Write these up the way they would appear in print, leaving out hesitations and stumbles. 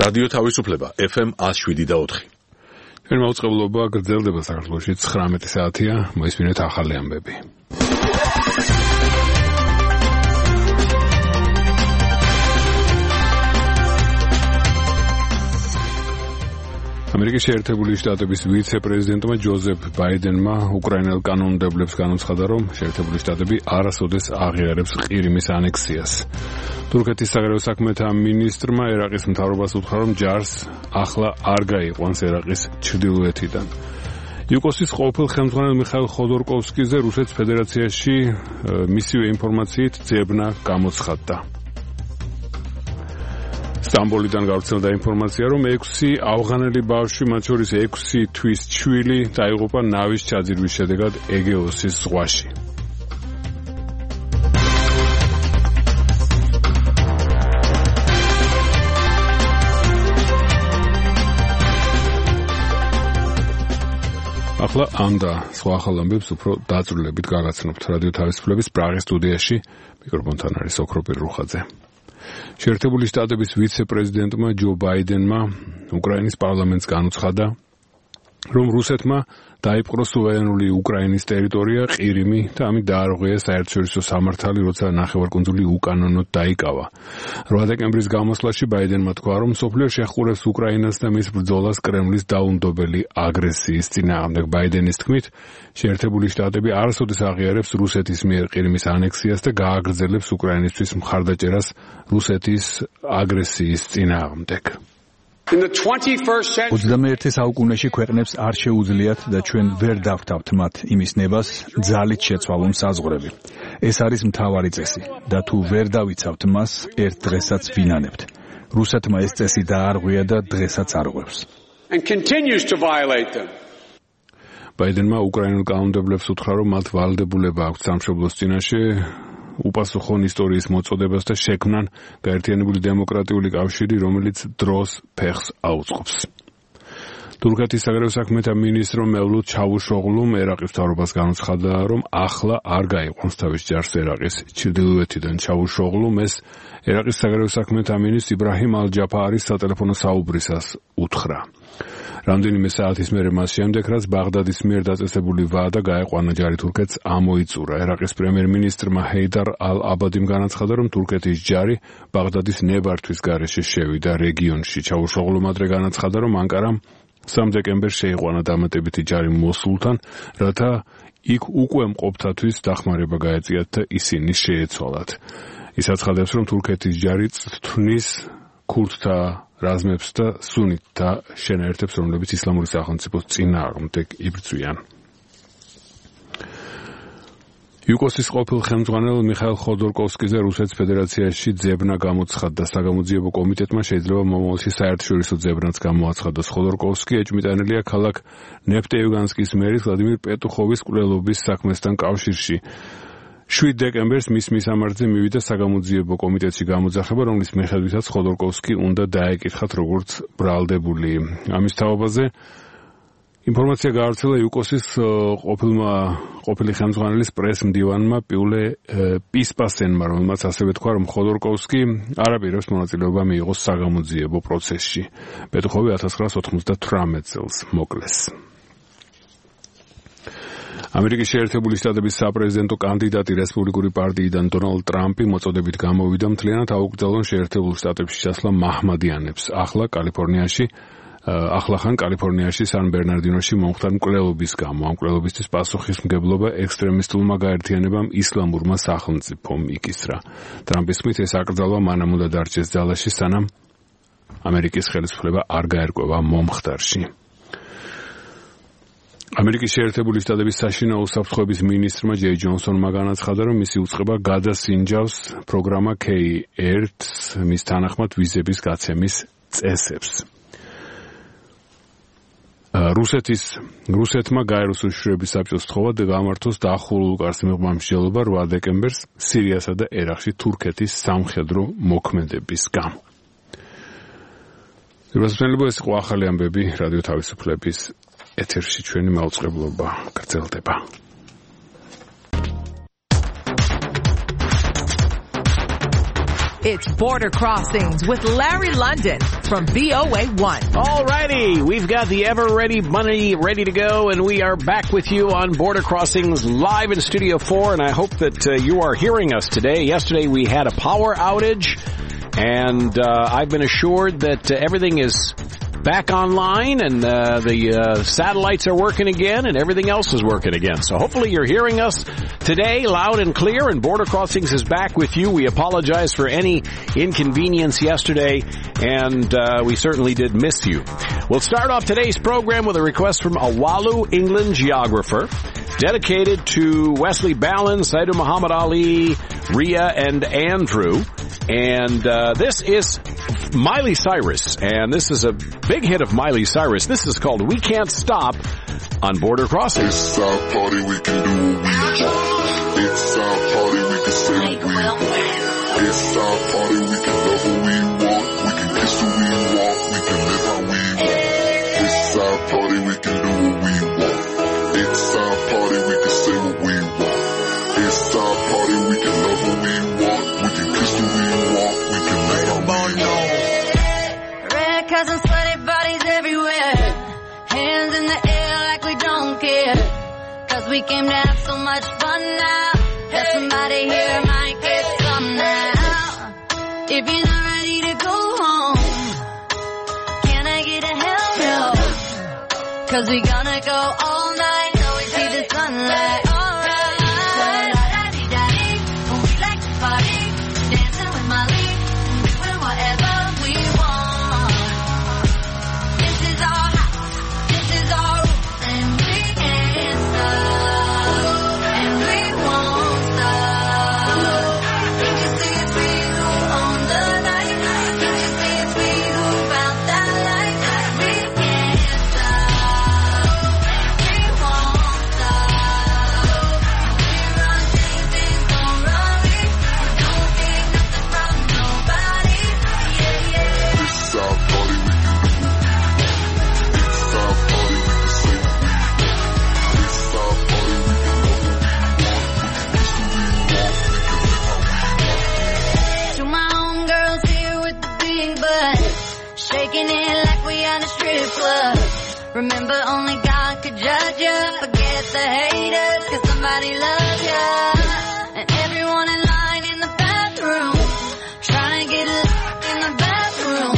რადიო თავისუფლება FM 107.4. ჩვენ მოწყობილობა გრძელდება საქართველოში 19 საათია, მოისმინეთ ახალი ამბები. ამერიკის შეერთებული შტატების ვიცე-პრეზიდენტმა ჯოზეფ ბაიდენმა უკრაინელ კანონმდებლებს განუცხადა, რომ შეერთებული შტატები არასოდეს აღიარებს ყირიმის ანექსიას. თურქეთის საგარეო საქმეთა მინისტრმა ერაყის მთავრობას უთხრა, რომ ჯარს ახლა არ გაიყვანს ერაყის ჩრდილოეთიდან. იუკოსის ყოფილ ხელმძღვანელ მიხაილ ხოდორკოვსკიზე რუსეთის ფედერაციაში მისივე ინფორმაციით ძებნა გამოცხადდა. სტამბოლიდან გავრცელდა ინფორმაცია, რომ 6 ავღანელი ბავშვი, მათ შორის 6 თვის ჩვილი, დაიღუპა ნავის ჩაძირვის შედეგად ეგეოსის ზღვაში. ახლა ამ და სხვა ახალ ამბებს უფრო დაწვრილებით გაგაცნობთ რადიო თავისუფლების პრაღის სტუდიაში. მიკროფონთან არის ოქროპირ რუხაძე. შეერთებული შტატების ვიცე-პრეზიდენტმა ჯო ბაიდენმა უკრაინის პარლამენტს განუცხადა, რომ რუსეთმა დაიპყრო სუვერენული უკრაინის ტერიტორია ყირიმი და ამით დაარღვია საერთაშორისო სამართალი, როცა ნახევარკუნძული უკანონოდ დაიკავა. 8 დეკემბრის გამოსვლაში ბაიდენმა თქვა, რომ მსოფლიო შეხურებს უკრაინას და მის ბრძოლას კრემლის დაუნდობელი აგრესიის წინააღმდეგ. ბაიდენის თქმით, შეერთებული შტატები არასოდეს აღიარებს რუსეთის მიერ ყირიმის ანექსიას და გააგრძელებს უკრაინისთვის მხარდაჭერას რუსეთის აგრესიის წინააღმდეგ. 21 საუკუნეში ქვეყნებს არ შეუძლიათ და ჩვენ ვერ დავთავთ მათ იმის ნებას ძალით შეცვალონ საზღვრები. ეს არის მთავარი წესი და თუ ვერ დავიცავთ მას, ერთ დღესაც ვინანებთ. რუსეთმა ეს წესი დაარღვია და დღესაც არღვევს. ბაიდენმა უკრაინულ კანონმდებლებს უთხრა, რომ მათ ვალდებულება აქვთ სამშობლოს წინაშე უპასუხონ ისტორიის მოწოდებას და შექმნან გაერთიანებული დემოკრატიული კავშირი, რომელიც დროს ფეხს აუწყობს. თურქეთის საგარეო საქმეთა მინისტრ მევლութ ჩავუშოღლუმ ერაყის მთავრობას განუცხადა, რომ ახლა არ გაიყვანს თავის ჯარს ერაყის ჩრდილოეთიდან. ჩავუშოღლუმ ეს ერაყის საგარეო საქმეთა მინისტრ იბრაჰიმ ალ-ჯაფარის სატელეფონო საუბრისას უთხრა. რამდენიმე საათის მერე მას შემდეგ, რაც ბაღდადის მიერ დაწესებული ვადა გაეყვანა ჯარი თურქეთს ამოიწურა. ერაყის პრემიერ-მინისტრმა ჰეიდარ ალ-აბადიმ განაცხადა, რომ თურქეთის ჯარი ბაღდადის ნებართვის გარეშე შევიდა რეგიონში. ჩავუშოღლუმ ადრე განაცხადა, რომ ანკარამ 3 დეკემბერს შეიყვანა დამატებითი ჯარი მოსულთან, რათა იქ უკვე მყოფთათვის დახმარება გაეწიათ და ისინი შეეცვალათ. ის აცხადებს, რომ თურქეთის ჯარი თვნის ქურთთა რაზმებს და სუნიტთა შენაერთებს, რომლებიც ისლამური სახელმწიფოს წინააღმდეგ იბრძვიან. იუკოსის ყოფილ ხელმძღვანელ მიხაილ ხოდორკოვსკიზე რუსეთის ფედერაციაში ძებნა გამოცხადდა. საგამოძიებო კომიტეტმა შეიძლება მომავალში საერთაშორისო ძებნაც გამოაცხადოს. ხოდორკოვსკი ეჭვმიტანილია ქალაქ ნეფტეევგანსკის მერის ვლადიმირ პეტუხოვის მკვლელობის საქმესთან კავშირში. 7 დეკემბერს მის მისამართზე მივიდა საგამოძიებო კომიტეტში გამოძახება, რომლის მიხედვითაც ხოდორკოვსკი უნდა დაეკითხათ როგორც ბრალდებული. ამის თაობაზე ინფორმაცია გაავრცელა იუკოსის ყოფილი ხელმძღვანელის პრეს-მდივანმა პიულე პისპასენმა, რომელმაც ასევე თქვა, რომ ხოდორკოვსკი არაპირებს მონაწილეობა მიიღოს საგამოძიებო პროცესში. პეტუხოვი 1998 წელს მოკლეს. ამერიკის შეერთებული შტატების საპრეზიდენტო კანდიდატი რესპუბლიკური პარტიიდან დონალდ ტრამპი მოწოდებით გამოვიდა მთლიანად აუკრძალონ შეერთებულ შტატებში ჩასვლა მაჰმადიანებს. ახლახან კალიფორნიაში სან ბერნარდინოში მომხდარ მკვლელობის გამო. ამ მკვლელობისთვის პასუხისმგებლობა ექსტრემისტულმა გაერთიანებამ ისლამურმა სახელმწიფომ იკისრა. ტრამპის თქმით, ეს აკრძალვა მანამ უნდა დარჩეს ძალაში, სანამ ამერიკის ხელისუფლება არ გაერკვევა მომხდარში. ამერიკის შეერთებული შტატების საშინაო უსაფრთხოების მინისტრმა ჯეი ჯონსონმა განაცხადა, რომ მისი უწყება გადასინჯავს პროგრამა K1-ს მის თანახმად ვიზების გაცემის წესებს. რუსეთმა გაეროს უშიშროების საბჭოს სთხოვა გამართოს დაახურულ უკარს მიღმა მსჯელობა 8 დეკემბერს სირიასა და ერაყში თურქეთის სამხედრო მოქმედების გამო. ეს იყო ახალი ამბები რადიო თავისუფლების ეთერში ჩვენი მაუწყებლობა გრძელდება. It's Border Crossings with Larry London from VOA1. All righty. We've got the ever-ready bunny ready to go, and we are back with you on Border Crossings live in Studio 4, and I hope that you are hearing us today. Yesterday we had a power outage, and I've been assured that everything is back online, and the satellites are working again, and everything else is working again. So hopefully you're hearing us today loud and clear, and Border Crossings is back with you. We apologize for any inconvenience yesterday, and we certainly did miss you. We'll start off today's program with a request from a Walu, England geographer, dedicated to Wesley Ballin, Saidu Muhammad Ali, Rhea, and Andrew. And this is Miley Cyrus, and this is a big hit of Miley Cyrus. This is called We Can't Stop on Border Crossings. It's our party, we can do what we want. It's our party, we can say what we want. It's our party, we can love what we want. We can kiss who we want. We can live how we want. It's our party, we can do what we want. It's our party, we can say what we want. It's our party, we can love what we want. We can kiss who we want. We can live how we want. Red cousins, sweaty bodies everywhere. Hands in the air like we don't care. Cause we came to have so much fun now. That somebody here might get some now. If you're not ready to go home, can I get a hell no? Cause we gonna go all night till we see the sunlight. Alright. So la-da-dee-da-dee, when we like to party, dancing with Molly, doing whatever we want. This is our house, this is our rules, and we can't stop, and we won't stop. Can you see it's we who own the night? Can you see it's we who found that light? We can't stop, and we won't stop. We run things don't run me. Don't take nothing from nobody. Yeah, yeah. It's our party, we can do what we want. It's our party, we can say what we want. It's our party, we can love what we want. We can kiss who we want. We can live how we want. To my homegirls here with the big butt, shaking it like we on a strip club. Remember, only God could judge ya. Forget the haters, cause somebody loves ya. And everyone in line in the bathroom, trying to get locked in the bathroom.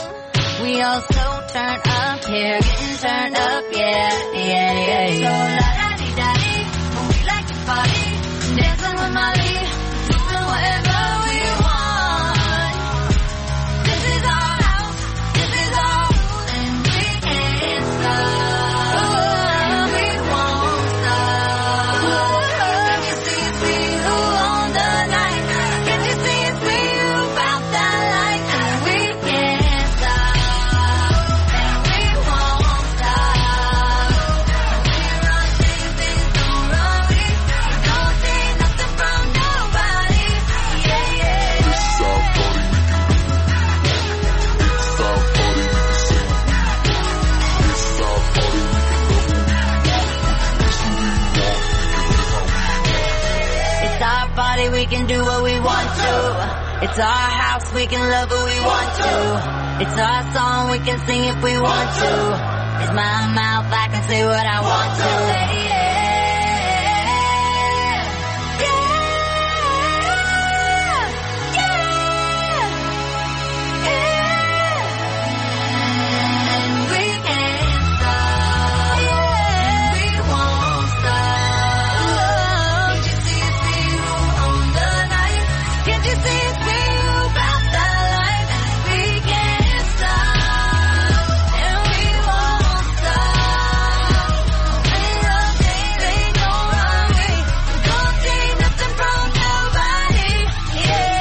We all so turned up here, getting turned up, yeah, yeah, yeah, yeah. So la-da-dee-da-dee, when we like to party, dancing with Molly, doing whatever we want. This is our house, this is our rules, and we can't stop, and we won't stop. Can you see it's we who own the night? Can you see it's we who found that light? And we can't stop, and we won't stop. We run things don't run me. Don't take nothing from nobody. Yeah, yeah. It's our party, we can do what we want. It's our party, we can say what we want. It's our party, we can love what we want. We can kiss who we want. We can live how we want. It's our party, we can do what we want to. It's our house, we can love who we want to. It's our song, we can sing if we want to. It's my mouth, I can say what I want to. Yeah, yeah, yeah, yeah. And we can't stop, and we won't stop. Can't you see it's we who own the night? Can't you see it's we who found that light? And we can't stop, and we won't stop. We run things they don't run me. Don't take nothing from nobody. Yeah,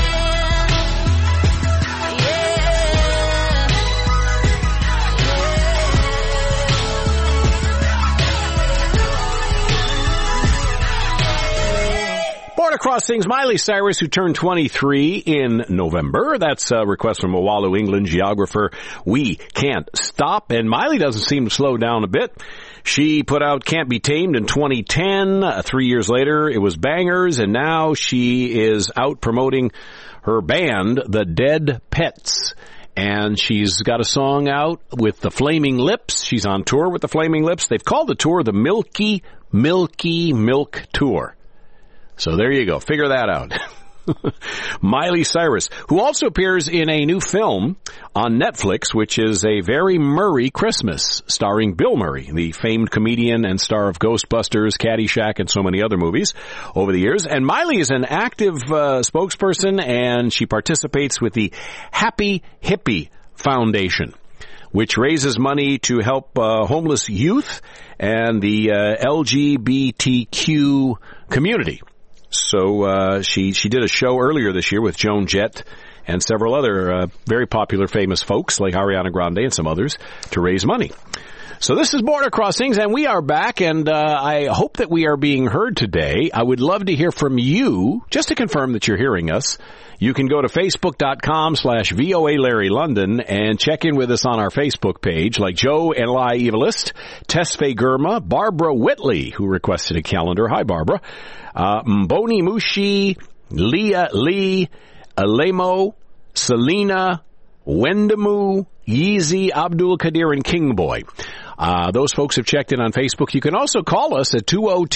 Border Crossings, Miley Cyrus, who turned 23 in November. That's a request from a Walu, England geographer. We can't stop. And Miley doesn't seem to slow down a bit. She put out Can't Be Tamed in 2010. 3 years later, it was Bangers, and now she is out promoting her band, The Dead Pets. And she's got a song out with the Flaming Lips. She's on tour with the Flaming Lips. They've called the tour the Milky Milk Tour. So there you go. Figure that out. Miley Cyrus, who also appears in a new film on Netflix, which is A Very Murray Christmas, starring Bill Murray, the famed comedian and star of Ghostbusters, Caddyshack, and so many other movies over the years. And Miley is an active spokesperson, and she participates with the Happy Hippie Foundation, which raises money to help homeless youth and the LGBTQ community. So she did a show earlier this year with Joan Jett and several other very popular, famous folks like Ariana Grande and some others to raise money. So this is Border Crossings, and we are back, and I hope that we are being heard today. I would love to hear from you, just to confirm that you're hearing us. You can go to Facebook.com/VOA Larry London and check in with us on our Facebook page, like Joe and Eli Evilist, Tesfaye Gurma, Barbara Whitley, who requested a calendar. Hi, Barbara. Mboni Mushi, Leah Lee, Alemo, Selena, Wendamu, Yeezy, Abdul Kadir, and King Boy. Those folks have checked in on Facebook. You can also call us at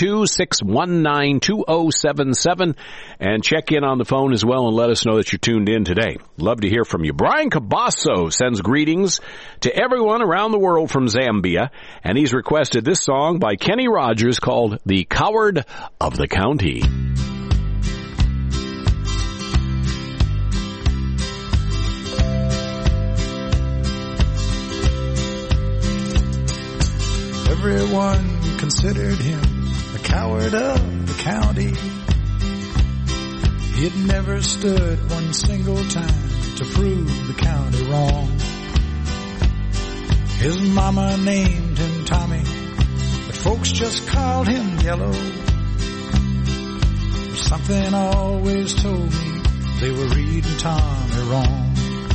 202-619-2077 and check in on the phone as well and let us know that you're tuned in today. Love to hear from you. Brian Cabasso sends greetings to everyone around the world from Zambia, and he's requested this song by Kenny Rogers called The Coward of the County. Everyone considered him the coward of the county. He'd never stood one single time to prove the county wrong. His mama named him Tommy, but folks just called him Yellow. Something always told me they were reading Tommy wrong.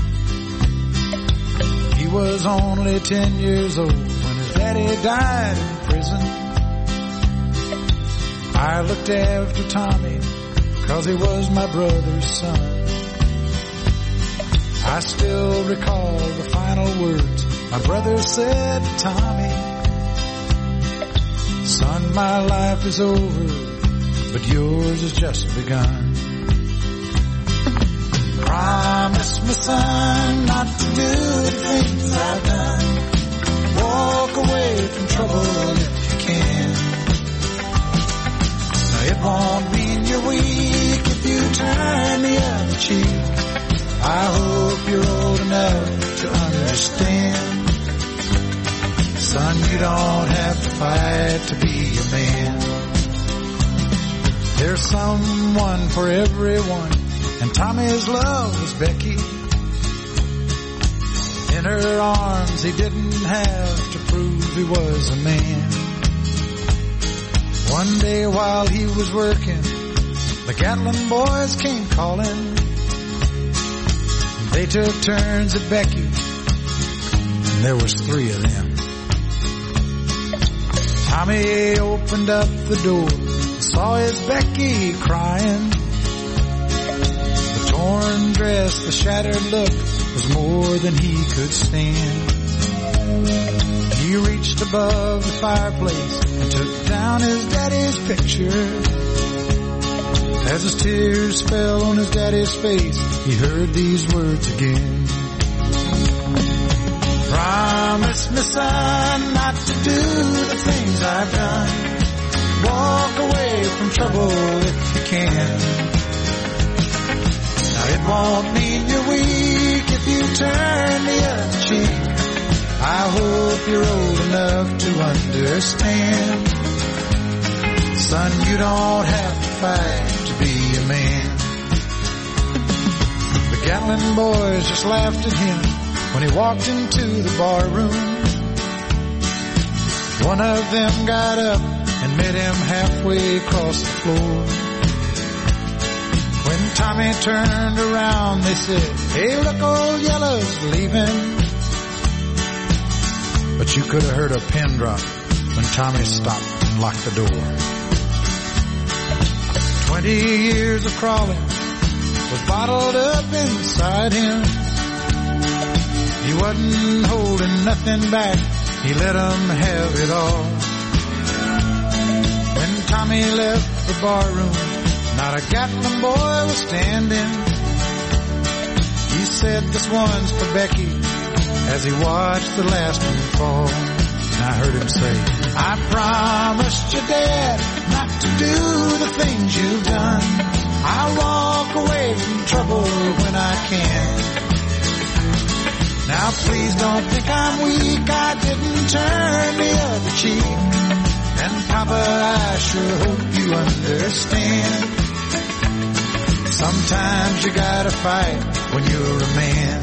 He was only 10 years old when his daddy died in prison. I looked after Tommy 'cause he was my brother's son. I still recall the final words my brother said to Tommy. Son, my life is over, but yours has just begun. Promise me, son, not to do the things I've done. Walk away from trouble if you can. Now it won't mean you're weak if you turn the other cheek. I hope you're old enough to understand. Son, you don't have to fight to be a man. There's someone for everyone, and Tommy's love was Becky. In her arms he didn't have to prove he was a man. One day while he was working, the Gatlin boys came calling. They took turns at Becky, and there was 3 of them. Tommy opened up the door and saw his Becky crying. The torn dress, the shattered look was more than he could stand. He reached above the fireplace and took down his daddy's picture. As his tears fell on his daddy's face, he heard these words again. Promise me, son, not to do the things I've done. Walk away from trouble if you can. Now it won't mean you're weak if you turn the other cheek. I hope you're old enough to understand. Son, you don't have to fight to be a man. The Gatlin boys just laughed at him when he walked into the bar room. One of them got up and met him halfway across the floor. When Tommy turned around, they said, "Hey, look, old Yellow's leaving." But you could have heard a pin drop when Tommy stopped and locked the door. 20 years of crawling was bottled up inside him. He wasn't holding nothing back. He let 'em have it all. When Tommy left the barroom, not a Gatlin boy was standing. He said, "This one's for Becky," as he watched the last one fall. And I heard him say, "I promised your dad not to do the things you've done. I'll walk away from trouble when I can. Now please don't think I'm weak, I didn't turn the other cheek. And Papa, I sure hope you understand. Sometimes you gotta fight when you're a man."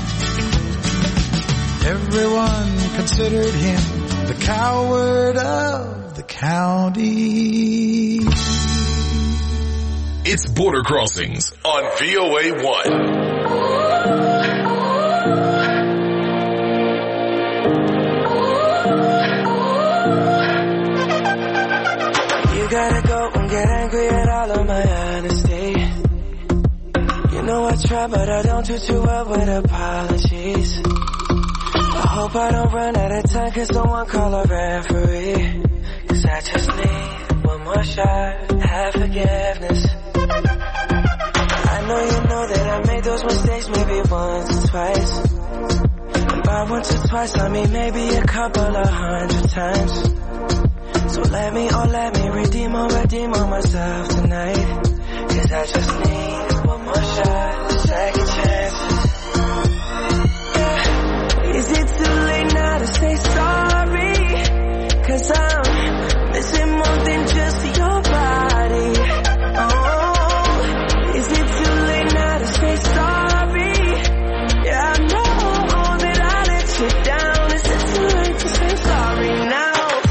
Everyone considered him the coward of the county. It's Border Crossings on VOA1. Gotta go and get angry at all of my honesty. You know I try, but I don't do too well with apologies. I hope I don't run out of time, cause someone call a referee. Cause I just need one more shot, have forgiveness. I know you know that I made those mistakes maybe once or twice. And by once or twice I mean maybe a couple of 100 times. So let me redeem on myself tonight. Cause I just need one more shot, second chances. Yeah. Is it too late now to say sorry? Cause I'm missing more than just your body. Oh, is it too late now to say sorry? Yeah, I know that I let you down. Is it too late to say sorry now?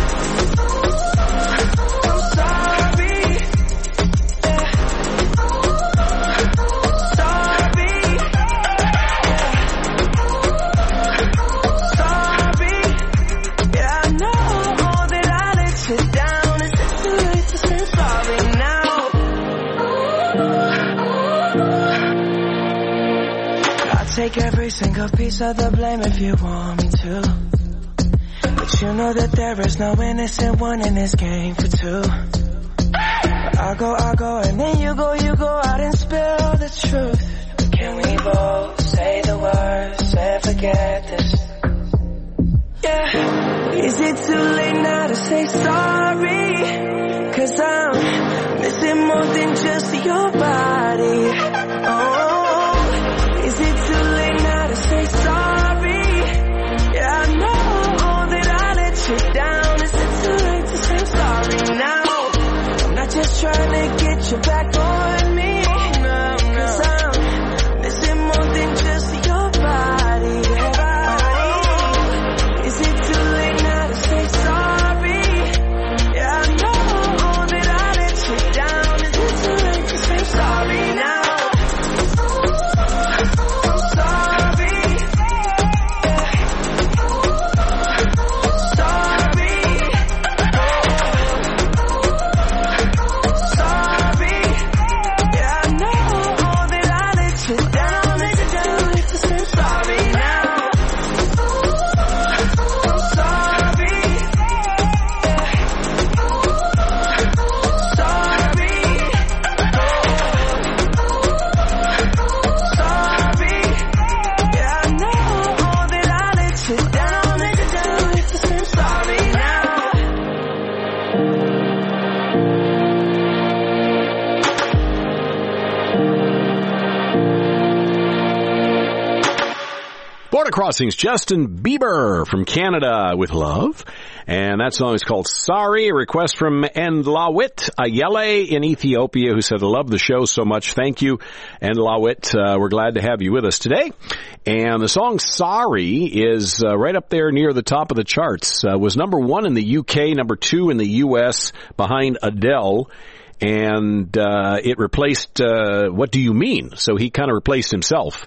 Take every single piece of the blame if you want me to. But you know that there is no innocent one in this game for two. But I'll go, and then you go out and spill the truth. But can we both say the words and forget this? Yeah. Is it too late now to say sorry? Cause I'm missing more than just your body. Oh, is it too late now to say sorry? Yeah, I know that I let you down. Is it too late to say sorry now? I'm not just trying to get you back on me. Cause I'm missing more than just your body. Oh, is it too late now to say sorry? Yeah, I know that I let you down. Is it too late to say sorry now? Border Crossings, Justin Bieber from Canada with Love. And that song is called Sorry, a request from Endlawit Ayele in Ethiopia, who said, I love the show so much. Thank you, Endlawit. We're glad to have you with us today. And the song Sorry is right up there near the top of the charts. Was number 1 in the UK, number 2 in the US, behind Adele. And it replaced What Do You Mean? So he kind of replaced himself.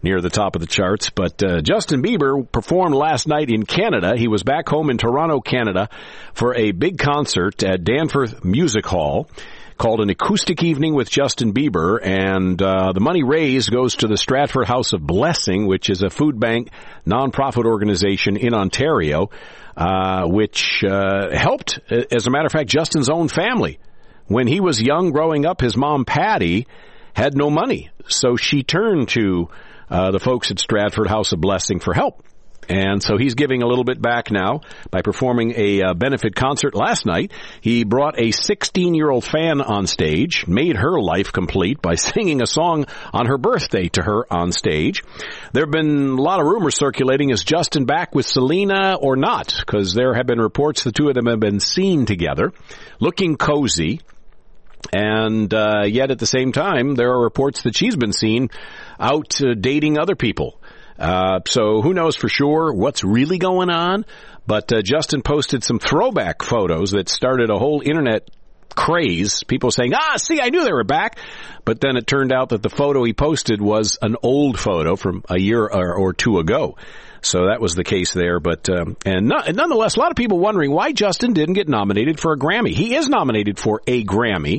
near the top of the charts. But Justin Bieber performed last night in Canada. He was back home in Toronto, Canada, for a big concert at Danforth Music Hall called An Acoustic Evening with Justin Bieber, and the money raised goes to the Stratford House of Blessing, which is a food bank nonprofit organization in Ontario, which helped, as a matter of fact, Justin's own family. When he was young, growing up, his mom, Patty, had no money, so she turned to the folks at Stratford House of Blessing for help. And so he's giving a little bit back now by performing a benefit concert last night. He brought a 16-year-old fan on stage, made her life complete by singing a song on her birthday to her on stage. There have been a lot of rumors circulating, is Justin back with Selena or not? Because there have been reports the two of them have been seen together, looking cozy. And yet at the same time, there are reports that she's been seen out dating other people. So who knows for sure what's really going on, but Justin posted some throwback photos that started a whole internet craze, people saying, see, I knew they were back, but then it turned out that the photo he posted was an old photo from a year or two ago. So that was the case there, but nonetheless, a lot of people wondering why Justin didn't get nominated for a Grammy. He is nominated for a Grammy,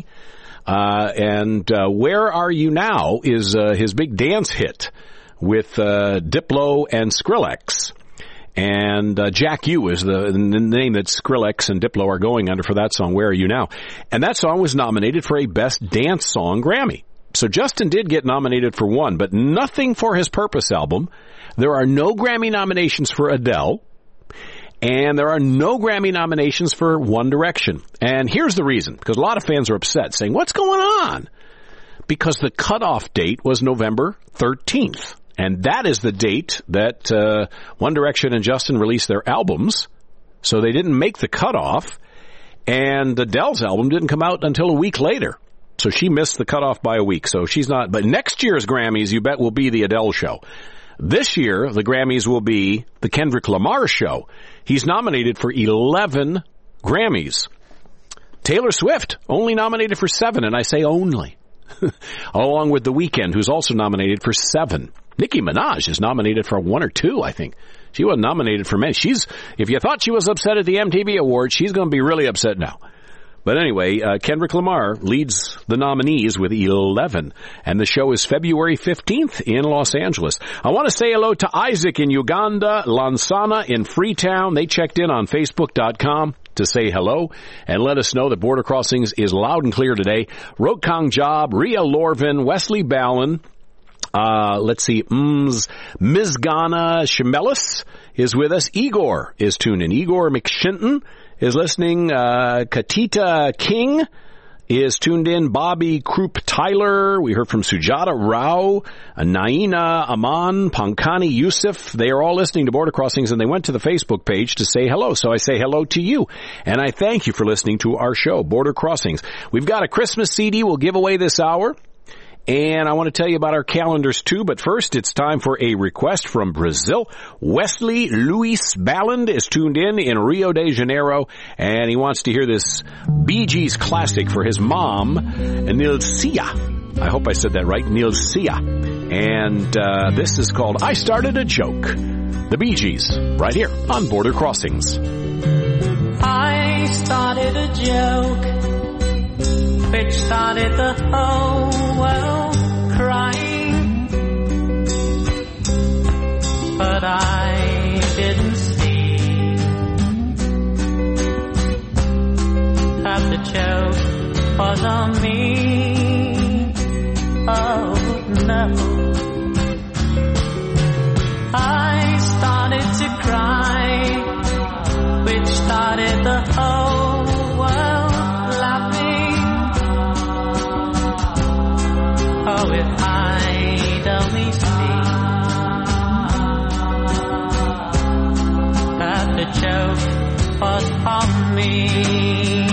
and Where Are You Now is his big dance hit with Diplo and Skrillex. And Jack U is the name that Skrillex and Diplo are going under for that song, Where Are You Now? And that song was nominated for a Best Dance Song Grammy. So Justin did get nominated for one, but nothing for his Purpose album. There are no Grammy nominations for Adele. And there are no Grammy nominations for One Direction. And here's the reason, because a lot of fans are upset, saying, what's going on? Because the cutoff date was November 13th. And that is the date that One Direction and Justin released their albums. So they didn't make the cutoff. And Adele's album didn't come out until a week later. So she missed the cutoff by a week. So she's not. But next year's Grammys, you bet, will be the Adele show. This year, the Grammys will be the Kendrick Lamar show. He's nominated for 11 Grammys. Taylor Swift, only nominated for 7, and I say only. Along with The Weeknd, who's also nominated for 7. Nicki Minaj is nominated for 1 or 2, I think. She wasn't nominated for many. If you thought she was upset at the MTV Awards, she's going to be really upset now. But anyway, Kendrick Lamar leads the nominees with 11, and the show is February 15th in Los Angeles. I want to say hello to Isaac in Uganda, Lansana in Freetown. They checked in on Facebook.com to say hello and let us know that Border Crossings is loud and clear today. Rokang Job, Ria Lorvin, Wesley Ballin, Ms. Ghana Shemelis is with us. Igor is tuned in. Igor McShinton is listening. Katita King is tuned in. Bobby Krupp Tyler. We heard from Sujata Rao, Naina Aman, Pankani Yusuf. They are all listening to Border Crossings, and they went to the Facebook page to say hello. So I say hello to you, and I thank you for listening to our show, Border Crossings. We've got a Christmas CD we'll give away this hour. And I want to tell you about our calendars, too. But first, it's time for a request from Brazil. Wesley Luis Balland is tuned in Rio de Janeiro, and he wants to hear this Bee Gees classic for his mom, Nilcia. I hope I said that right, Nilcia. And this is called I Started a Joke. The Bee Gees, right here on Border Crossings. I started a joke which started the whole world crying, but I didn't see that the joke was on me. Oh no, I started to cry, which started the whole world laughing. Oh, if I'd only see that the joke was on me.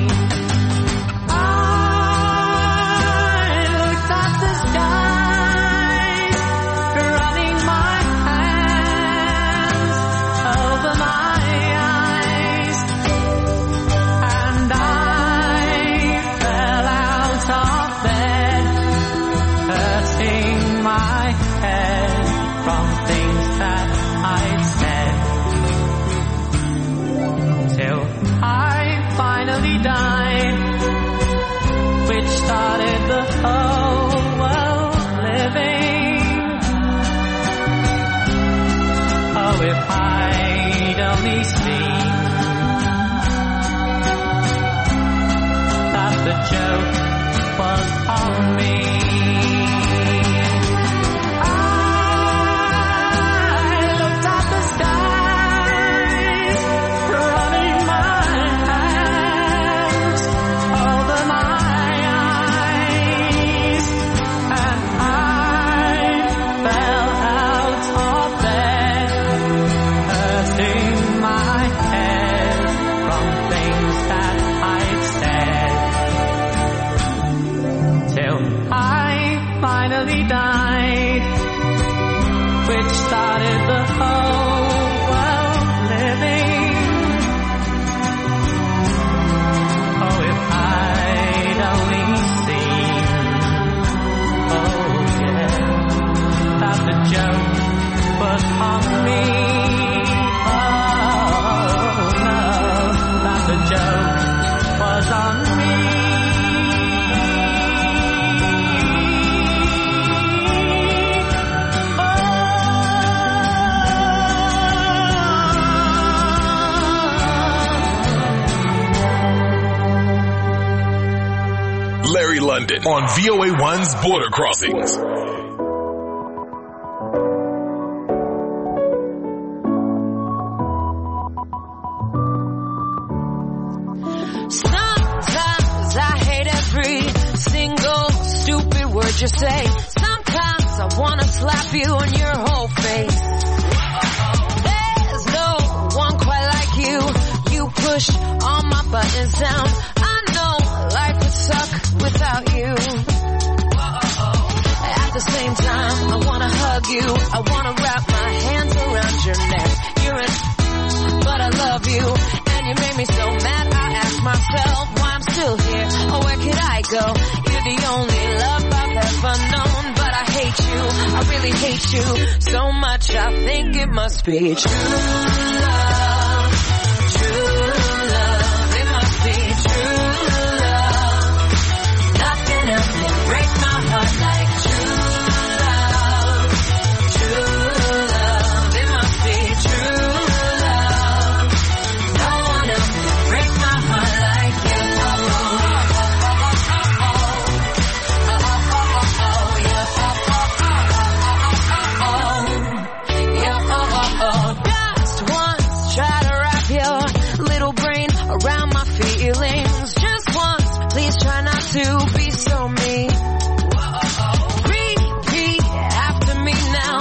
I looked at the sky, running my hands over my eyes, and I fell out of bed, hurting my head. whole world living. Oh, if I'd only seen that the joke was on me. Died, which started the whole world living. Oh, if I'd only seen, oh yeah, that the joke was on me. Oh no, that the joke was on me. Larry London on VOA1's Border Crossings. Sometimes I hate every single stupid word you say. Sometimes I wanna slap you on your whole face. There's no one quite like you. You push all my buttons down. I know life would suck without you. At the same time, I wanna hug you. I wanna wrap my hands around your neck. You're in, but I love you. And you made me so mad, I ask myself why I'm still here. Or where could I go? You're the only love I've ever known. But I hate you, I really hate you so much, I think it must be true love. True love, it must be true love. Nothing else can break my heart like true love. True love, it must be true love. No one else can break my heart like you. Just once, try to wrap your little brain around my feelings. Just once, please try not to be so mean. Repeat after me now.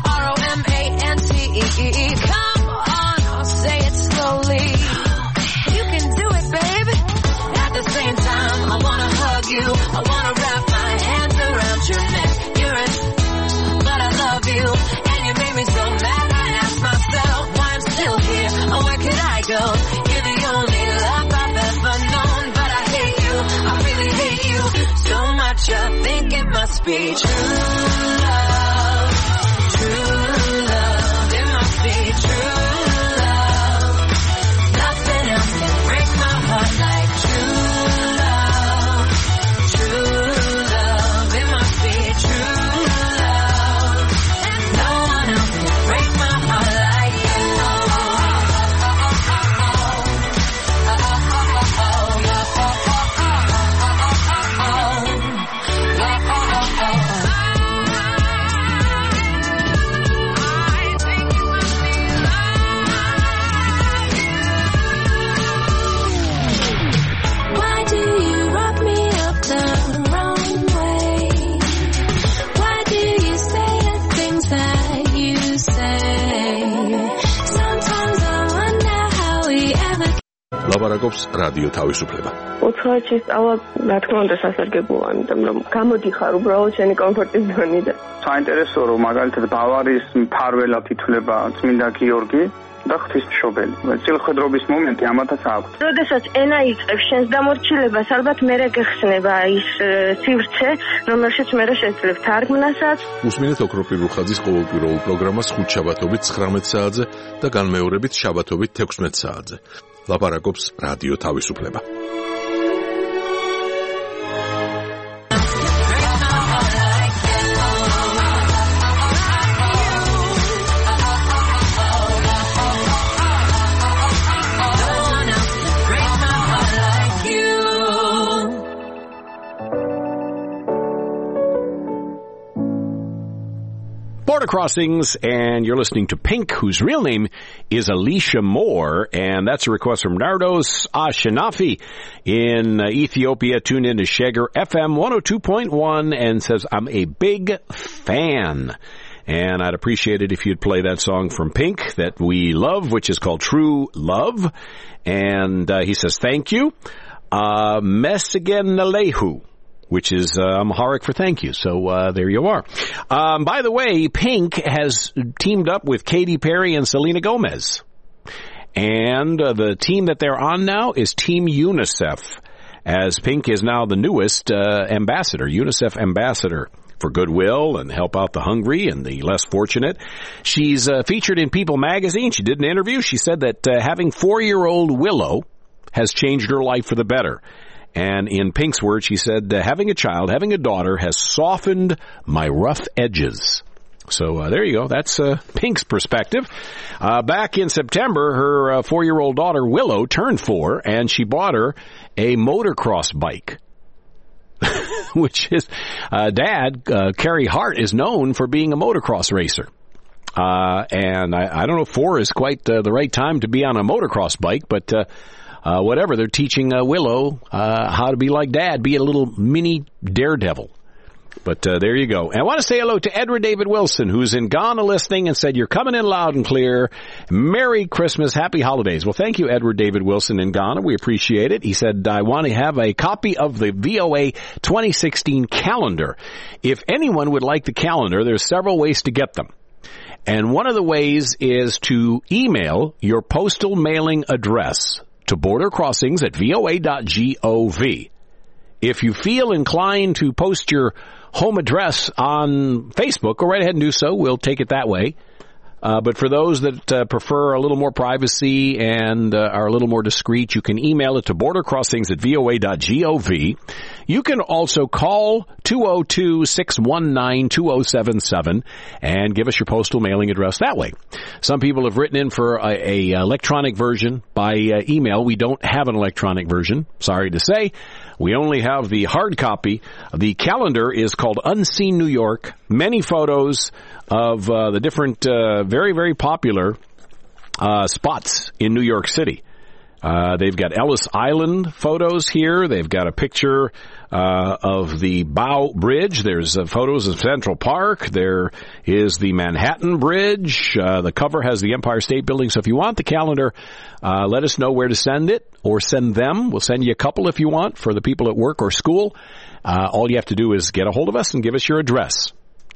ROMANTE. Come on, I'll say it slowly. You can do it, babe. At the same time, I wanna hug you. I wanna wrap my hands around your neck. You're in, but I love you. And you made me so mad, I ask myself why I'm still here. Or where could I go? You're the only love I've ever known. But I hate you, I really hate you so much, I think it must be true love. True love, it must be true love. Nothing else can break my heart like true love. True love, it must be true love. And no one else can break my heart like you. Why do you rub me up the wrong way? Why do you say the things that you say? Sometimes I wonder how we ever. ლაპარაკობს რადიო თავისუფლება. უცხოეთში სწავლა, რა თქმა უნდა, სასარგებლოა, იმიტომ რომ გამოდიხარ უბრალოდ შენი კომფორტის ზონიდან. საინტერესოა, რომ მაგალითად ბავარიის მფარველად ითვლება წმინდა გიორგი და ღვთისმშობელი. წილხვედრობის მომენტი ამათაც აქვს. როდესაც ენა იწყებს შენს დამორჩილებას, ალბათ მერე გეხსნება ის სივრცე, რომელშიც მერე შეძლებ თარგმნასაც. უსმინეთ ოქროპირ რუხაძის ყოველკვირეულ პროგრამას ხუთშაბათობით 19 საათზე და განმეორებით შაბათობით 16 საათზე. ლაპარაკობს რადიო თავისუფლება. Border Crossings, and you're listening to Pink, whose real name is Alicia Moore, and that's a request from Nardos Ashanafi in Ethiopia. Tune in to Shager FM 102.1 and says, I'm a big fan. And I'd appreciate it if you'd play that song from Pink that we love, which is called True Love. And he says, thank you. Mesigen Nalehu, which is Amharic for thank you. So there you are. By the way, Pink has teamed up with Katy Perry and Selena Gomez. And the team that they're on now is Team UNICEF, as Pink is now the newest ambassador, UNICEF ambassador for goodwill and help out the hungry and the less fortunate. She's featured in People magazine. She did an interview. She said that having 4-year-old Willow has changed her life for the better. And in Pink's words, she said, having a child, having a daughter has softened my rough edges. So there you go. That's Pink's perspective. Back in September, her 4-year-old daughter Willow turned 4, and she bought her a motocross bike. Which is, Dad, Carey Hart, is known for being a motocross racer. And I don't know if 4 is quite the right time to be on a motocross bike, but whatever. They're teaching Willow how to be like Dad, be a little mini daredevil. But there you go. And I want to say hello to Edward David Wilson, who's in Ghana listening and said, you're coming in loud and clear. Merry Christmas. Happy holidays. Well, thank you, Edward David Wilson in Ghana. We appreciate it. He said, I want to have a copy of the VOA 2016 calendar. If anyone would like the calendar, there's several ways to get them. And one of the ways is to email your postal mailing address to bordercrossings@voa.gov. If you feel inclined to post your home address on Facebook, go right ahead and do so. We'll take it that way. But for those that prefer a little more privacy and are a little more discreet, you can email it to bordercrossings@voa.gov. You can also call 202-619-2077 and give us your postal mailing address that way. Some people have written in for a electronic version by email. We don't have an electronic version, sorry to say. We only have the hard copy. The calendar is called Unseen New York. Many photos of the different, very, very popular spots in New York City. They've got Ellis Island photos here. They've got a picture of the Bow Bridge. There's photos of Central Park. There is the Manhattan Bridge. The cover has the Empire State Building. So if you want the calendar, let us know where to send it or send them. We'll send you a couple if you want for the people at work or school. All you have to do is get a hold of us and give us your address.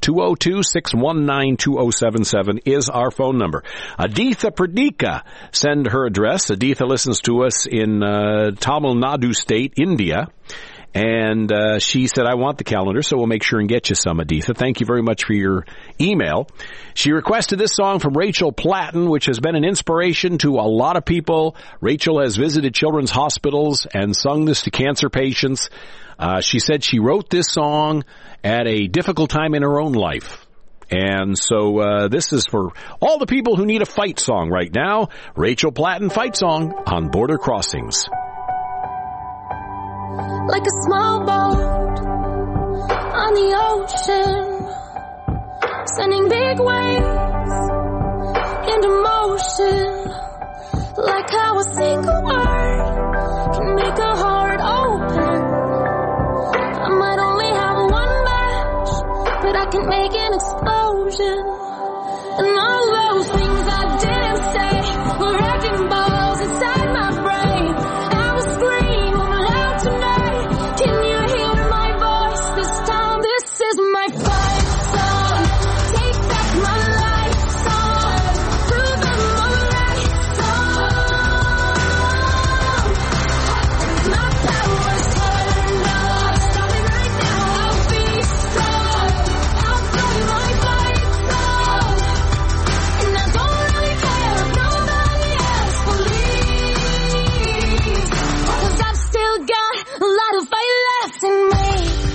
202-619-2077 is our phone number. Aditha Pradika, send her address. Aditha listens to us in Tamil Nadu State, India. And she said, I want the calendar, so we'll make sure and get you some, Aditha. Thank you very much for your email. She requested this song from Rachel Platten, which has been an inspiration to a lot of people. Rachel has visited children's hospitals and sung this to cancer patients. She said she wrote this song at a difficult time in her own life. And so this is for all the people who need a fight song right now. Rachel Platten Fight Song on Border Crossings. Like a small boat on the ocean, sending big waves into motion. Like how a single word can make a heart open. I might only have one match, but I can make an explosion. And all those things I didn't say were wrecking balls inside my brain. I was screaming loud tonight. Can you hear my voice this time? This is my fight song. Take back my life song. Prove I'm alright song. My power's turned off. Stop me right now. I'll be strong. I'll play my fight song. And I don't really care if nobody else believes. 'Cause I've still got a lot of fight left in me.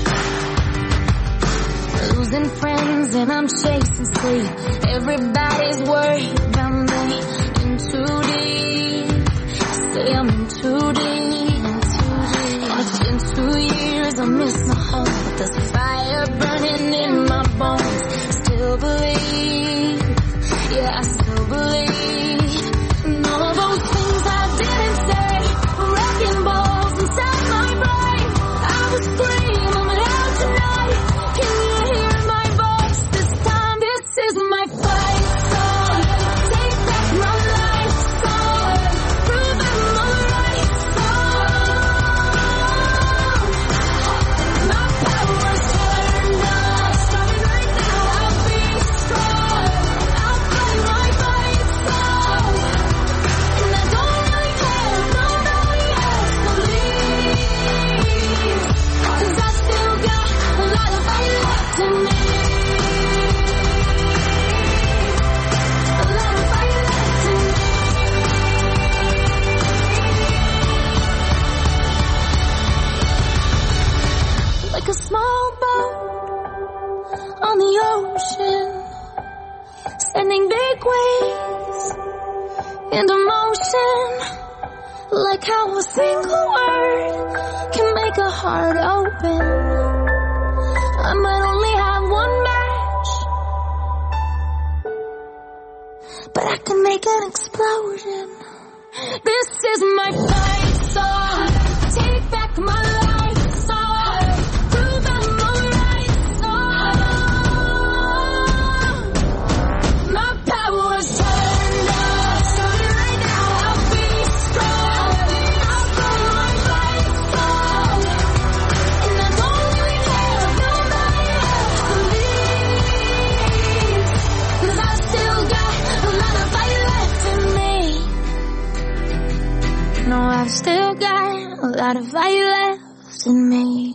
Losing friends and I'm chasing sleep. Everybody's worried about me. In too deep. Say I'm in too deep. And it's been 2 years, I miss my home. But there's a fire burning in my bones. Still believe like a small boat on the ocean, sending big waves into motion, like how a single word can make a heart open. I might only have one match, but I can make an explosion. This is my fight song. Take back my life song. Prove I'm alright song. My power's turned up. Starting right now, I'll be strong. I'll go my fight song. And I don't really care if nobody else believes. 'Cause I still got a lot of fight left in me. No, I've still got a lot of fight left in me.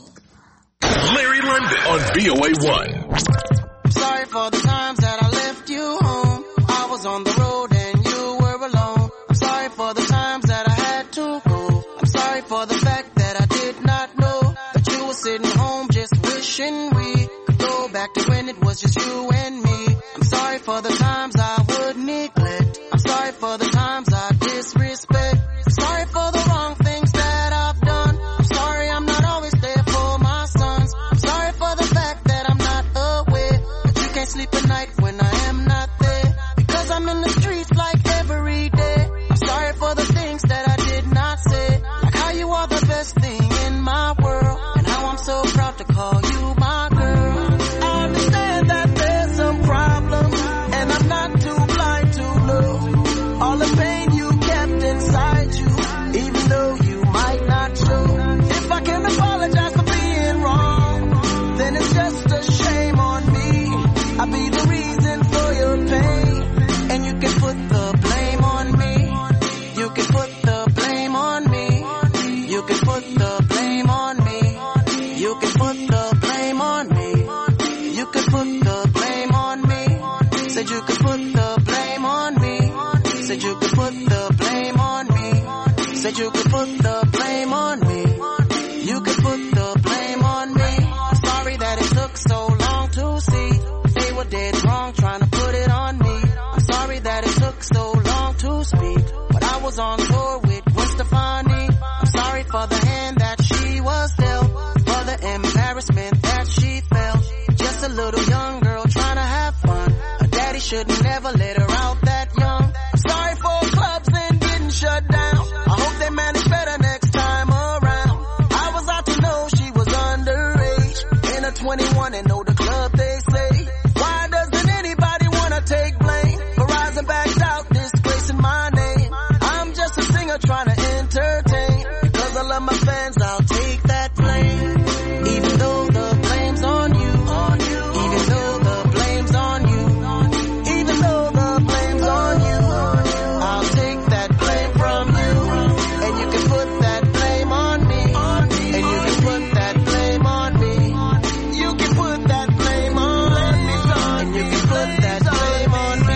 Larry London on VOA1. I'm sorry for the times that I left you home. I was on the road and you were alone. I'm sorry for the times that I had to go. I'm sorry for the fact that I did not know that you were sitting home just wishing we could go back to when it was just you and me. I'm sorry for the times I would neglect. I'm sorry for the times I disrespect. Sorry for the wrong things that I've done. I'm sorry I'm not always there for my sons. I'm sorry for the fact that I'm not aware that you can't sleep at night when I am not there, because I'm in the streets like every day. I'm sorry for the things that I did not say, like how you are the best thing in my world, and how I'm so proud to call you my girl. I understand that there's some problems, and I'm not too blind to know all the pain you kept inside you, even though you might not show. If I can apologize for being wrong, then it's just a shame on me. I'll be the reason for your pain, and you can put the blame on me. You can put the blame on me. You can put the blame on me. You can put the blame on me. You can put the blame on me. Said you could put the blame on me. Said you could put the blame on me. Said you could put the blame on me. You could put the blame on me. I'm sorry that it took so long to see they were dead wrong trying to put it on me. I'm sorry that it took so long to speak, but I was on tour with Gwen Stefani. I'm sorry for the hand that she was dealt, for the embarrassment that she felt. Just a little young girl trying to have fun. Her daddy should never let her out that young. I'm sorry for clubs and getting shut down. I hope they manage better next time around. I was out to know she was underage, in her 21 and know the club they say. Why doesn't anybody wanna take blame for rising back out, disgracing my name? I'm just a singer trying to entertain. Because I love my fans, I'll take that blame. Even though the blame's on you. Even though the blame's on you. Even though the blame's on you. I'll take that blame from you. And you can put that blame on me. And you can put that blame on me. You can put that blame on me, son. And you can put that blame on me.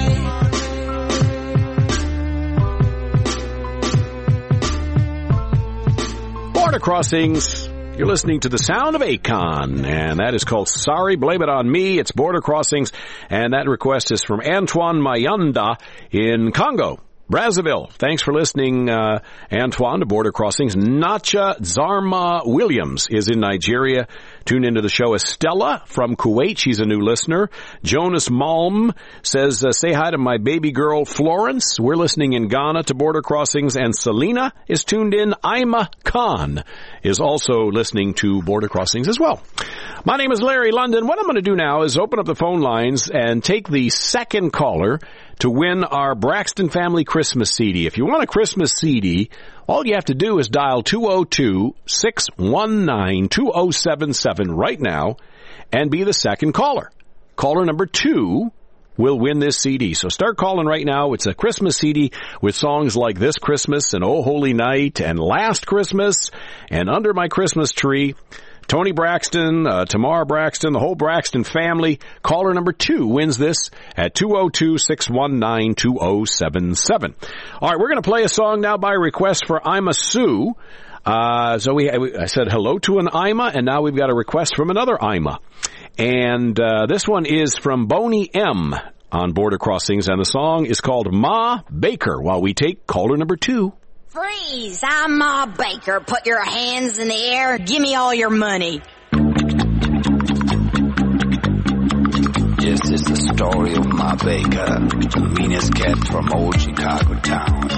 Border Crossings. You're listening to the sound of Akon, and that is called Sorry, Blame It On Me. It's Border Crossings, and that request is from Antoine Mayanda in Congo, Brazzaville. Thanks for listening, Antoine, to Border Crossings. Nacha Zarma Williams is in Nigeria. Tune into the show. Estella from Kuwait, she's a new listener. Jonas Malm says, say hi to my baby girl Florence. We're listening in Ghana to Border Crossings. And Selena is tuned in. Ima Khan is also listening to Border Crossings as well. My name is Larry London. What I'm going to do now is open up the phone lines and take the second caller to win our Braxton Family Christmas CD. If you want a Christmas CD, all you have to do is dial 202-619-2077 right now and be the second caller. Caller number 2 will win this CD. So start calling right now. It's a Christmas CD with songs like This Christmas and Oh Holy Night and Last Christmas and Under My Christmas Tree. Tony Braxton, Tamar Braxton, the whole Braxton family. Caller number 2 wins this at 202-619-2077. All right, we're going to play a song now by request for Ima Sue. So I said hello to an Ima, and now we've got a request from another Ima. And this one is from Boney M. on Border Crossings, and the song is called Ma Baker, while we take caller number 2. Freeze! I'm Ma Baker. Put your hands in the air. Give me all your money. This is the story of Ma Baker, the meanest cat from old Chicago town.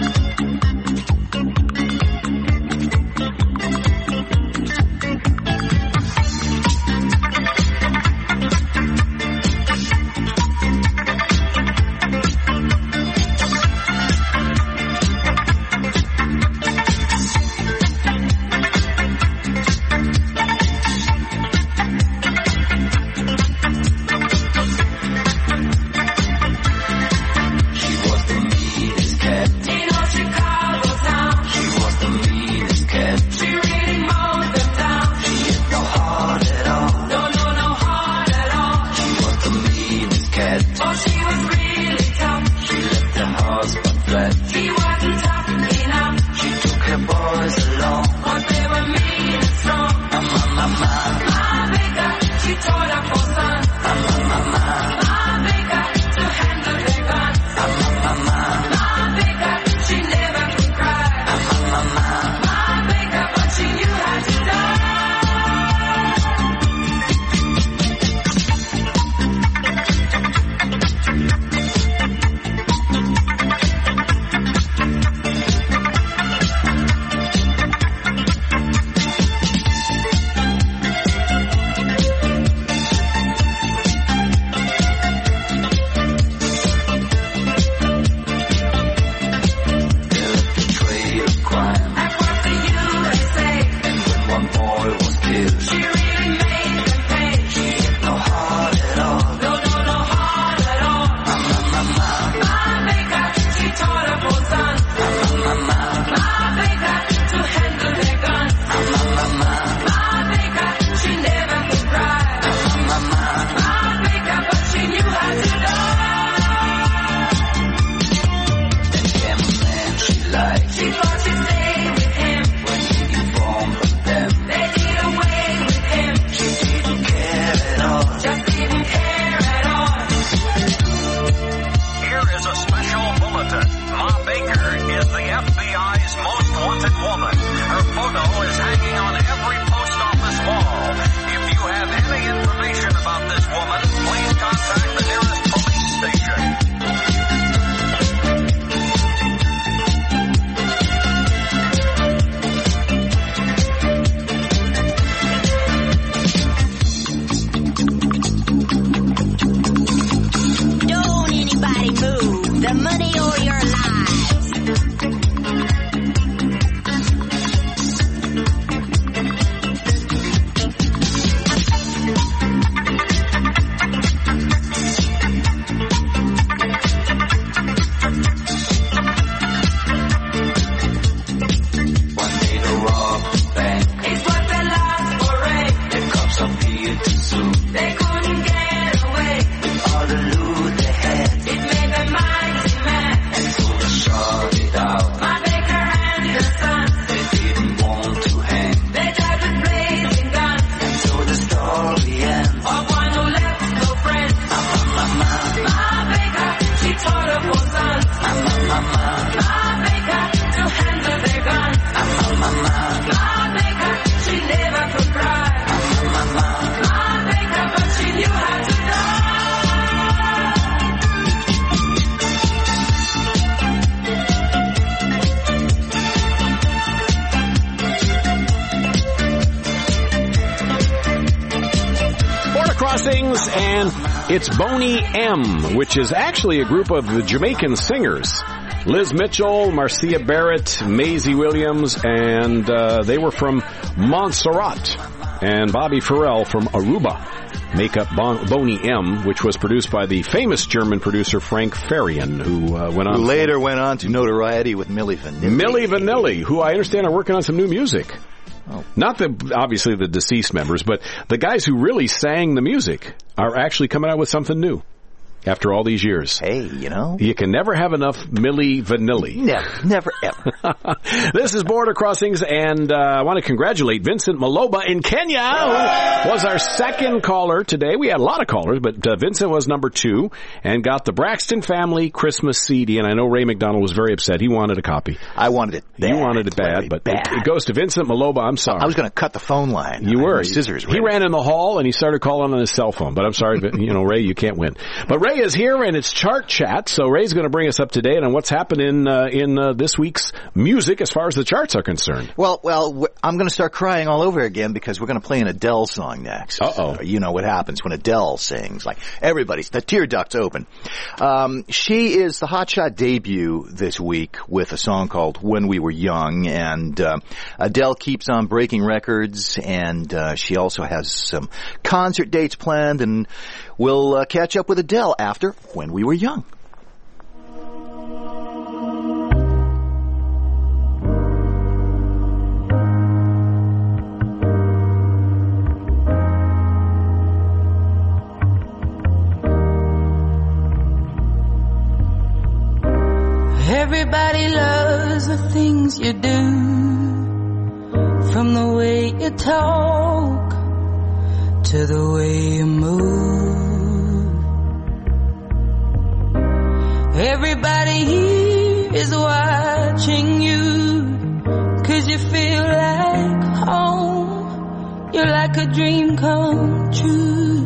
And it's Boney M, which is actually a group of the Jamaican singers. Liz Mitchell, Marcia Barrett, Maisie Williams, and they were from Montserrat. And Bobby Farrell from Aruba make up Boney M, which was produced by the famous German producer Frank Farian, who later went on to notoriety with Milli Vanilli. Milli Vanilli, who I understand are working on some new music. Oh. Not obviously the deceased members, but the guys who really sang the music are actually coming out with something new. After all these years. Hey, you know. You can never have enough Milli Vanilli. Never, ever. This is Border Crossings, and I want to congratulate Vincent Maloba in Kenya, who was our second caller today. We had a lot of callers, but Vincent was number 2 and got the Braxton Family Christmas CD, and I know Ray McDonald was very upset. He wanted a copy. I wanted it bad. You wanted it bad, but it goes to Vincent Maloba. I'm sorry. I was going to cut the phone line. You were. Scissors. He ran in the hall, and he started calling on his cell phone, but I'm sorry, but, Ray, you can't win. But Ray is here, and it's Chart Chat, so Ray's going to bring us up to date on what's happening in this week's music as far as the charts are concerned. Well, I'm going to start crying all over again because we're going to play an Adele song next. Uh-oh. You know what happens when Adele sings. Like, the tear ducts open. She is the Hotshot debut this week with a song called When We Were Young, and Adele keeps on breaking records, and she also has some concert dates planned, and we'll catch up with Adele after When We Were Young. Everybody loves the things you do, from the way you talk to the way you move. Everybody here is watching you, 'cause you feel like home. You're like a dream come true.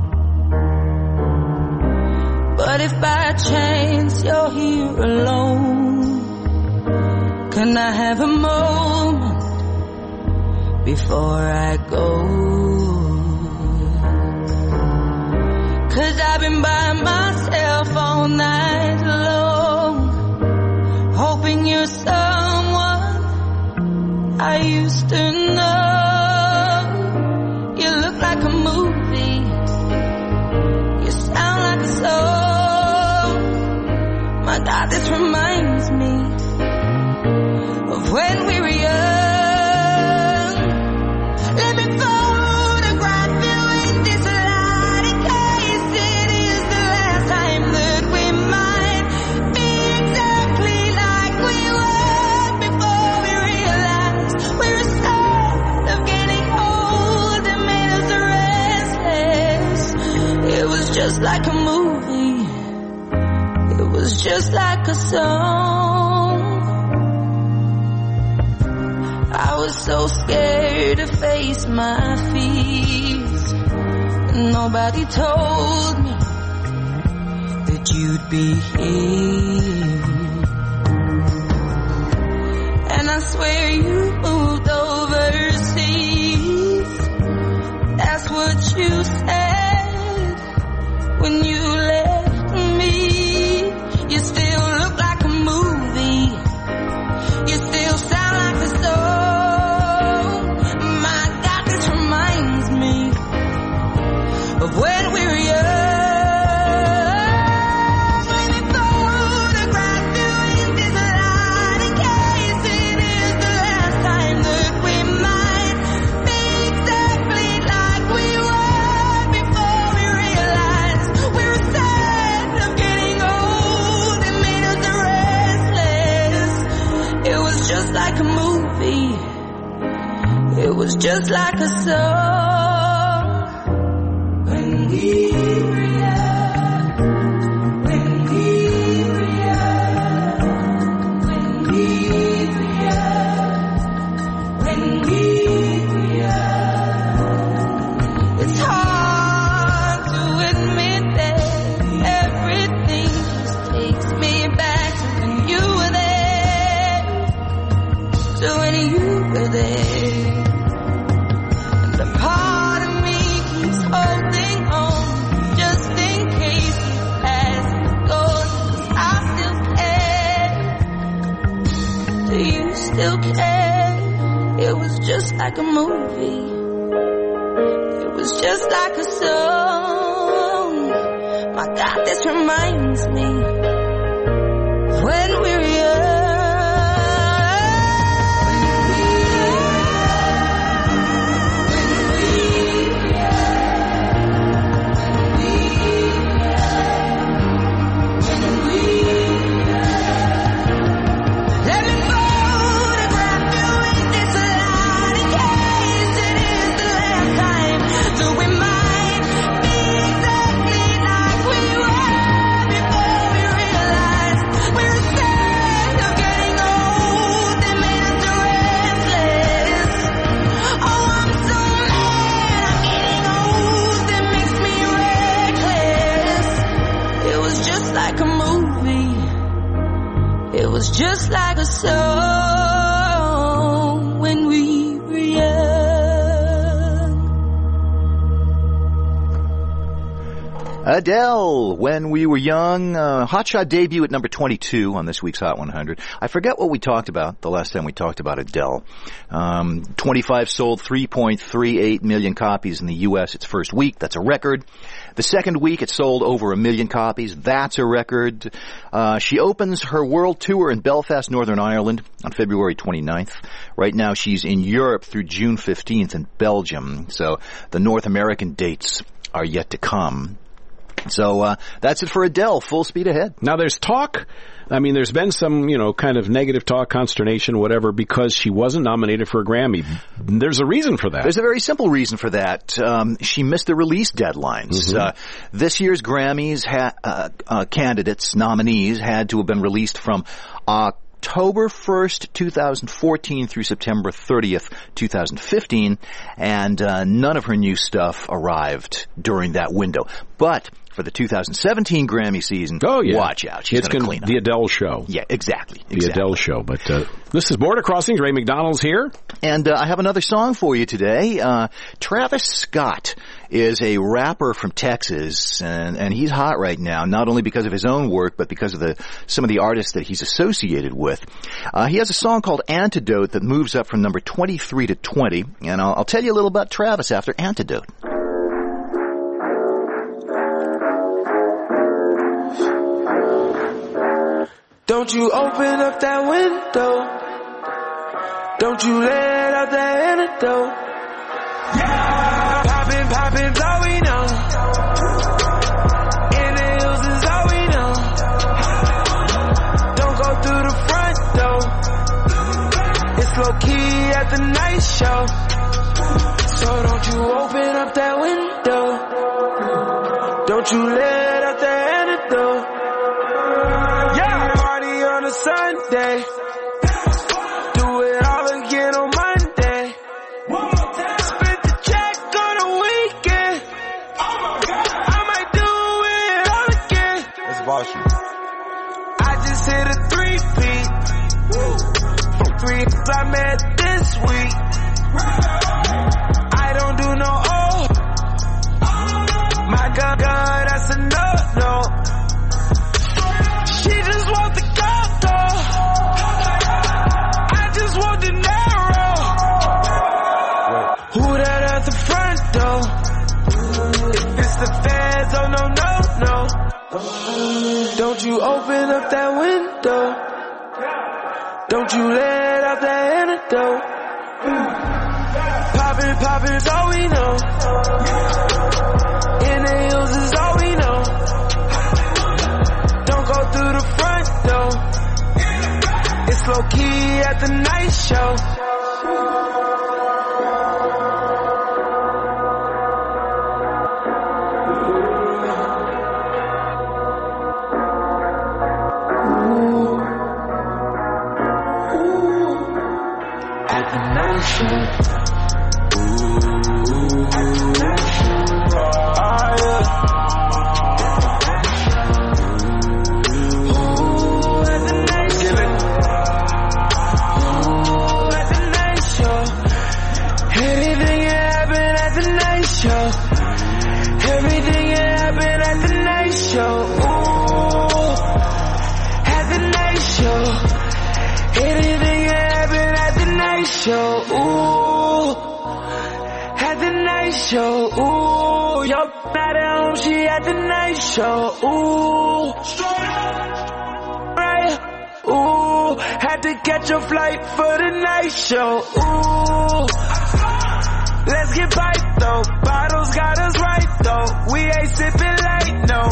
But if by chance you're here alone, can I have a moment before I go? 'Cause I've been by myself all night long, hoping you're someone I used to know. You look like a movie, you sound like a song. My God, this reminds me of when we were young. Let me photograph you in this light, in case it is the last time that we might be exactly like we were before we realized we were scared of getting old and made us restless. It was just like a movie, it was just like a song. I was so scared to face my fears, and nobody told me that you'd be here. And I swear you moved overseas, that's what you said when you left me. You still look like a movie, you still sound like a song. My God, this reminds me of when we were young. Let me photograph you in this light, in case it is the last time that we might be exactly like we were before we realized we were sad of getting old and made us restless. It was just like a movie, it was just like a song. When we were young, when we were young, when we were young, when we were young. It's hard to admit that everything just takes me back to when you were there, to when you were there. And the part of me keeps holding on, just in case you pass and go, 'cause I still care. Do you still care? It was just like a movie, it was just like a song. My God, this reminds me of when we were young. It's just like a song when we were young. Adele, When We Were Young, hotshot debut at number 22 on this week's Hot 100. I forget what we talked about the last time we talked about Adele. 25 sold 3.38 million copies in the U.S. its first week. That's a record. The second week, it sold over 1 million copies. That's a record. She opens her world tour in Belfast, Northern Ireland on February 29th. Right now, she's in Europe through June 15th in Belgium. So the North American dates are yet to come. So that's it for Adele. Full speed ahead. Now, there's talk. I mean, there's been some, kind of negative talk, consternation, whatever, because she wasn't nominated for a Grammy. There's a reason for that. There's a very simple reason for that. She missed the release deadlines. Mm-hmm. This year's Grammys candidates, nominees, had to have been released from October 1st, 2014 through September 30th, 2015, and none of her new stuff arrived during that window. But for the 2017 Grammy season, watch out. She's going to clean up. The Adele Show. Yeah, exactly. The Adele Show. But this is Border Crossings. Ray McDonald's here. And I have another song for you today. Travis Scott is a rapper from Texas, and he's hot right now, not only because of his own work, but because of some of the artists that he's associated with. He has a song called Antidote that moves up from number 23 to 20, and I'll tell you a little about Travis after Antidote. Don't you open up that window. Don't you let out that antidote. Yeah. Poppin's all we know. In the hills is all we know. Don't go through the front door. It's low key at the night show. So don't you open up that window. Don't you let out that antidote. On a Sunday, do it all again on Monday. Spend the check on a weekend. I might do it all again. That's Boston. I just hit a 3-peat from 3 I met this week. I don't do no my God, that's a no. She just wants the don't you open up that window. Don't you let out that antidote. Poppin's all we know. In the hills is all we know. Don't go through the front door. It's low key at the night show. Ooh, yo, not at home, she at the night show. Ooh, right. Ooh, had to catch a flight for the night show. Ooh, let's get piped though. Bottles got us right though. We ain't sipping late, no.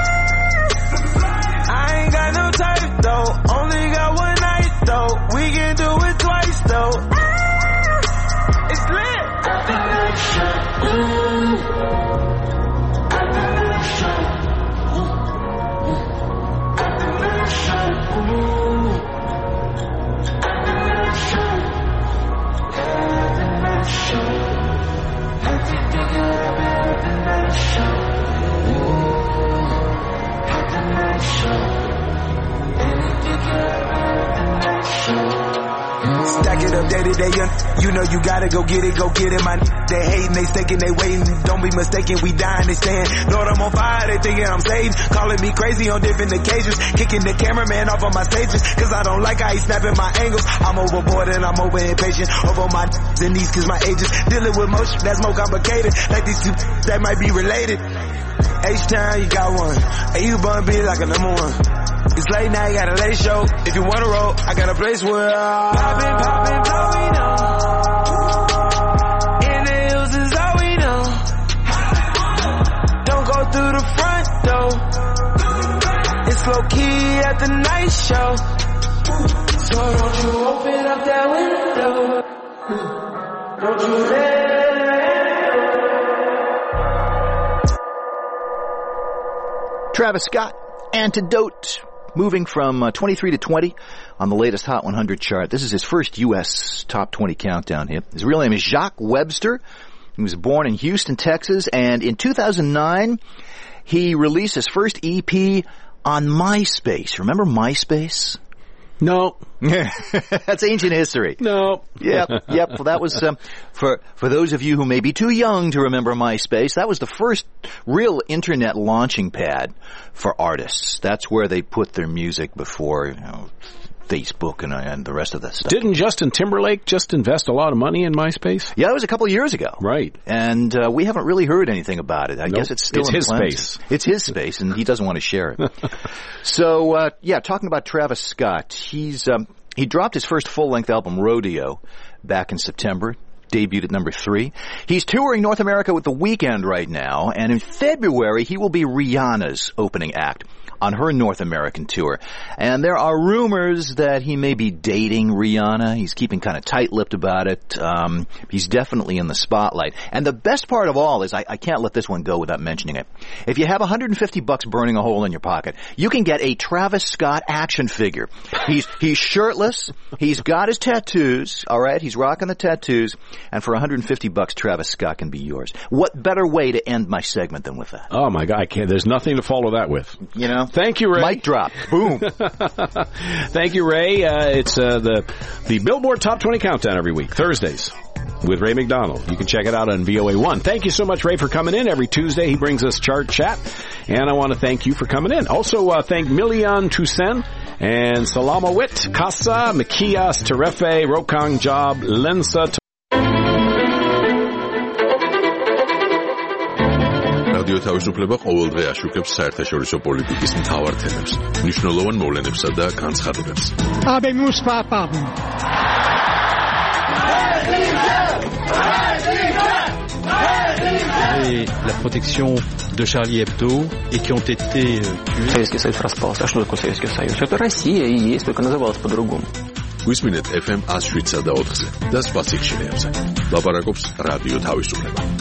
I ain't got no type though. Only got one night though. We can do it twice though. It's lit. At the night show. Stack it up day to day, you know you gotta go get it, my they hating, they staking, they waiting, don't be mistaken, we dying, they saying, Lord I'm on fire, they thinking I'm saved, calling me crazy on different occasions, kicking the cameraman off on my stages, cause I don't like how he snapping my angles, I'm overboard and I'm over impatient, over my and these cause my ages, dealing with motion that's more complicated, like these two that might be related, H-Town you got one, and you bun be like a number one. It's late now, you got a late show. If you wanna roll, I got a place where poppin', blowing on. In the hills is all we know. Don't go through the front door. It's low key at the night show. So don't you open up that window. Don't you let it. Travis Scott, Antidote. Moving from 23 to 20 on the latest Hot 100 chart. This is his first U.S. Top 20 countdown hit. His real name is Jacques Webster. He was born in Houston, Texas, and in 2009, he released his first EP on MySpace. Remember MySpace? No. That's ancient history. No. Yep. Well, that was, for those of you who may be too young to remember MySpace, that was the first real internet launching pad for artists. That's where they put their music before, Facebook and the rest of that stuff. Didn't Justin Timberlake just invest a lot of money in MySpace? Yeah, it was a couple of years ago. Right. And we haven't really heard anything about it. I guess it's still in his plans. space. It's his space, and he doesn't want to share it. So, talking about Travis Scott, he dropped his first full-length album, Rodeo, back in September. Debuted at number 3. He's touring North America with The Weeknd right now, and in February he will be Rihanna's opening act on her North American tour. And there are rumors that he may be dating Rihanna. He's keeping kind of tight-lipped about it. He's definitely in the spotlight. And the best part of all is, I can't let this one go without mentioning it. If you have $150 burning a hole in your pocket, you can get a Travis Scott action figure. He's shirtless. He's got his tattoos. All right, he's rocking the tattoos. And for $150, Travis Scott can be yours. What better way to end my segment than with that? Oh my God, I can't. There's nothing to follow that with. You know. Thank you, Ray. Mic drop. Boom. Thank you, Ray. It's the Billboard Top 20 Countdown every week, Thursdays, with Ray McDonald. You can check it out on VOA1. Thank you so much, Ray, for coming in. Every Tuesday, he brings us Chart Chat. And I want to thank you for coming in. Also, thank Milian Toussaint and Salamawit, Kasa, Makias, Terefe, Rokang Job, Lensa, რადიო თავისუფლება ყოველდღე აშუქებს საერთაშორისო პოლიტიკის მთავარ თემებს, მნიშვნელოვან მოვლენებსა და განცხადებებს. Habemos papado. Et la protection de Charlie Hebdo et qui ont été tués. Советский Союз распался. А что такое Советский Союз? Это Россия и есть, только называлась по-другому. გვისმინეთ FM 107.4-ზე და სხვა სიგნალებზე. ლაპარაკობს რადიო თავისუფლება.